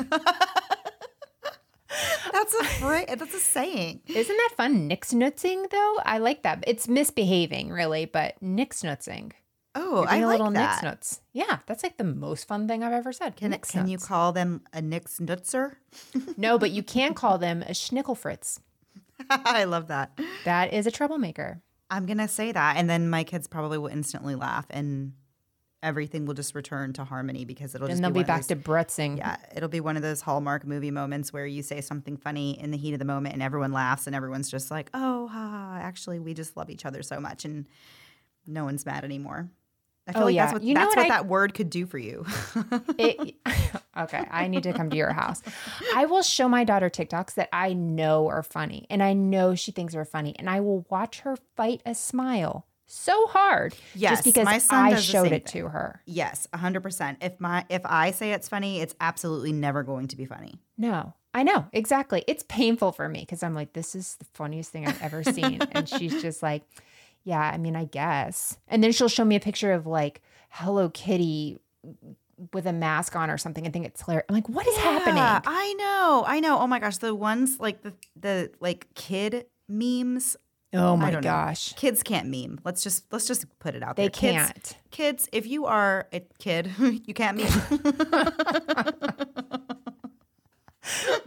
That's a fra- that's a saying. Isn't that fun? Nix-nootzing, though? I like that. It's misbehaving, really, but nix-nootzing. Oh, You're I doing a like little that. nix-nuts. Yeah, that's like the most fun thing I've ever said. Can, can you call them a nix-nutzer? No, but you can call them a schnickelfritz. I love that. That is a troublemaker. I'm going to say that, and then my kids probably will instantly laugh, and everything will just return to harmony because it'll And just they'll be, be back those, to brutzing. Yeah, it'll be one of those Hallmark movie moments where you say something funny in the heat of the moment, and everyone laughs, and everyone's just like, oh, ha, actually, we just love each other so much, and no one's mad anymore. I feel Oh, like yeah. that's what, You know that's what what I- that word could do for you. It, okay, I need to come to your house. I will show my daughter TikToks that I know are funny, and I know she thinks are funny, and I will watch her fight a smile so hard Yes, just because my son I does the showed same it thing. to her. Yes, one hundred percent. If my if I say it's funny, it's absolutely never going to be funny. No, I know, exactly. It's painful for me because I'm like, this is the funniest thing I've ever seen. And she's just like, yeah, I mean, I guess. And then she'll show me a picture of like Hello Kitty with a mask on or something and think it's hilarious. I'm like, what is happening? Yeah, I know. I know. Oh my gosh, the ones like the the like kid memes. Oh I my don't know. gosh. Kids can't meme. Let's just let's just put it out They there. Kids, can't. Kids, if you are a kid, you can't meme.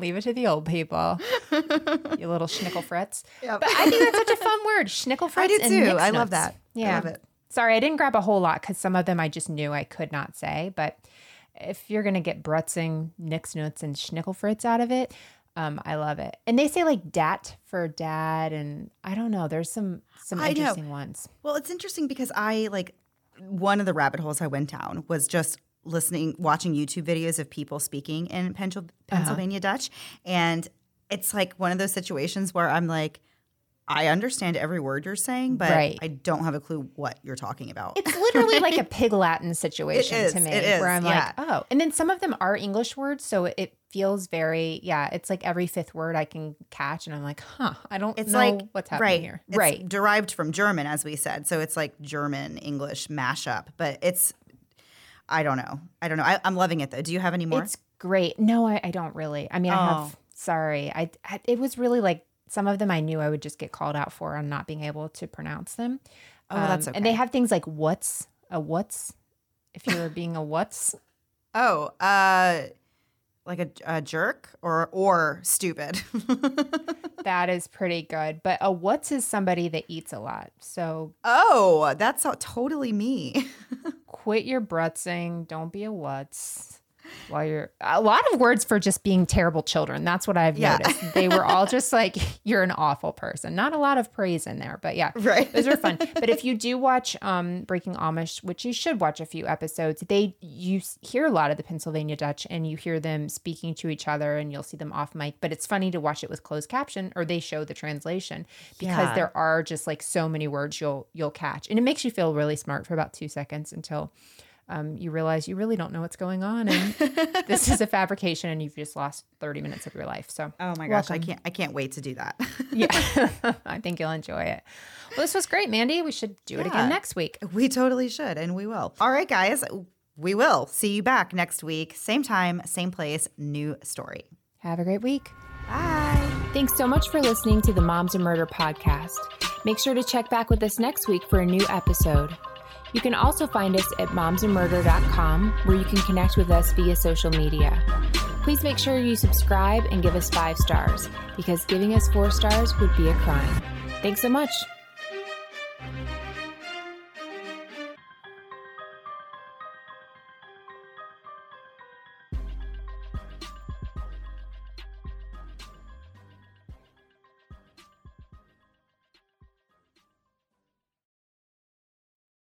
Leave it to the old people. You little schnickelfritz. Yep. But I think that's such a fun word. Schnickelfritz. I do and too. Nix I love nuts. that. Yeah. I love it. Sorry, I didn't grab a whole lot because some of them I just knew I could not say. But if you're going to get Brutzing, Nix nuts, and Schnickelfritz out of it, um, I love it. And they say like dat for dad. And I don't know. There's some, some I know. interesting ones. Well, it's interesting because I like one of the rabbit holes I went down was just listening, watching YouTube videos of people speaking in Pensil- Pennsylvania uh-huh. Dutch. And it's like one of those situations where I'm like, I understand every word you're saying, but right. I don't have a clue what you're talking about. It's literally like a Pig Latin situation is, to me it is, where I'm yeah. like, oh. And then some of them are English words, so it feels very, yeah, it's like every fifth word I can catch, and I'm like, huh, I don't it's know like, what's happening right, here. It's right. derived from German, as we said, so it's like German-English mashup, but it's, I don't know. I don't know. I, I'm loving it, though. Do you have any more? It's great. No, I, I don't really. I mean, oh. I have, sorry. I, I It was really like, some of them I knew I would just get called out for on not being able to pronounce them. Oh, um, that's okay. And they have things like what's, a what's, if you're being a what's. Oh, uh, like a, a jerk or or stupid. That is pretty good. But a what's is somebody that eats a lot. So. Oh, that's totally me. Quit your brutzing. Don't be a what's. While you're a lot of words for just being terrible children. That's what I've yeah. noticed. They were all just like, you're an awful person. Not a lot of praise in there, but yeah, right. Those are fun. But if you do watch um, Breaking Amish, which you should watch a few episodes, they you hear a lot of the Pennsylvania Dutch and you hear them speaking to each other and you'll see them off mic. But it's funny to watch it with closed caption or they show the translation because yeah. there are just like so many words you'll you'll catch. And it makes you feel really smart for about two seconds until Um, you realize you really don't know what's going on, and this is a fabrication, and you've just lost thirty minutes of your life. So, oh my gosh, welcome. I can't, I can't wait to do that. Yeah, I think you'll enjoy it. Well, this was great, Mandy. We should do yeah. it again next week. We totally should, and we will. All right, guys, we will see you back next week, same time, same place, new story. Have a great week. Bye. Thanks so much for listening to the Moms and Murder podcast. Make sure to check back with us next week for a new episode. You can also find us at moms and murder dot com, where you can connect with us via social media. Please make sure you subscribe and give us five stars, because giving us four stars would be a crime. Thanks so much.